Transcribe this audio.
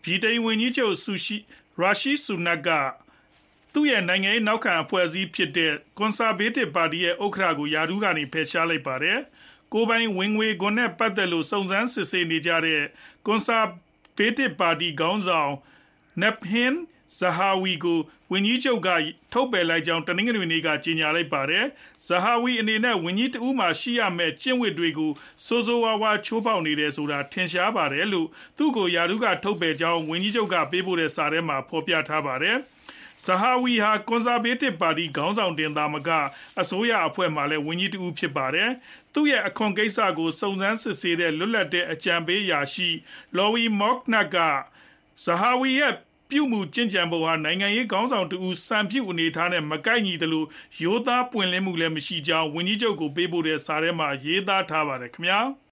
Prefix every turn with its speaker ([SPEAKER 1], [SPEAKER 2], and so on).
[SPEAKER 1] ဗြိတိန်ဝန်ကြီးချုပ်ရာရှိဆူနက်ကသူ့ရဲ့နိုင်ငံရေးနောက်ခံအဖွဲ့အစည်းဖြစ်တဲ့ Conservative ပါတီရဲ့ဥက္ကဋ္ဌကိုရာထူးကနေဖယ်ရှားလိုက်ပါတယ်။ကိုယ်ပိုင်ဝင်ငွေခွန်နဲ့ပတ်သက်လို့စုံစမ်းစစ်ဆေးနေကြတဲ့ Conservative ပါတီခေါင်းဆောင် Nadhim Zahawi ကိုဝန်ကြီးချုပ်ကထုတ်ပယ်လိုက်ကြောင်းတနင်္ဂနွေနေ့ကကြေညာလိုက်ပါတယ်။ Zahawi အနေနဲ့ဝန်ကြီးတဦးမှာရှိရမယ့်ကျင့်ဝတ်တွေကိုဆိုးဆိုးဝါးဝါးချိုးဖောက်နေတယ်ဆိုတာထင်ရှားပါတယ်လို့သူ့ကိုရာထူးကထုတ်ပယ်ကြောင်းဝန်ကြီးချုပ်ကပေးပို့တဲ့စာထဲမှာဖော်ပြထားပါတယ်။ Zahawi ဟာ Conservative ပါတီခေါင်းဆောင်တင်သာမကအစိုးရအဖွဲ့မှာလည်းဝန်ကြီးတဦးဖြစ်ပါတယ်။ သူ့ရဲ့အခွန်ကိစ္စကိုစုံစမ်းစစ်ဆေးတဲ့လွတ်လပ်တဲ့အကြံပေးအရာရှိ Louis Mognat က Zahawi ရဲ့ပြုမှုကျင့်ကြံပုံဟာနိုင်ငံရေးခေါင်းဆောင်တဦးစံပြုအနေအထားနဲ့မကိုက်ညီသလိုရိုးသားပွင့်လင်းမှုလည်းမရှိကြောင်းဝန်ကြီးချုပ်ကိုပေးပို့တဲ့စာထဲမှာရေးသားထားပါတယ်ခင်ဗျာ။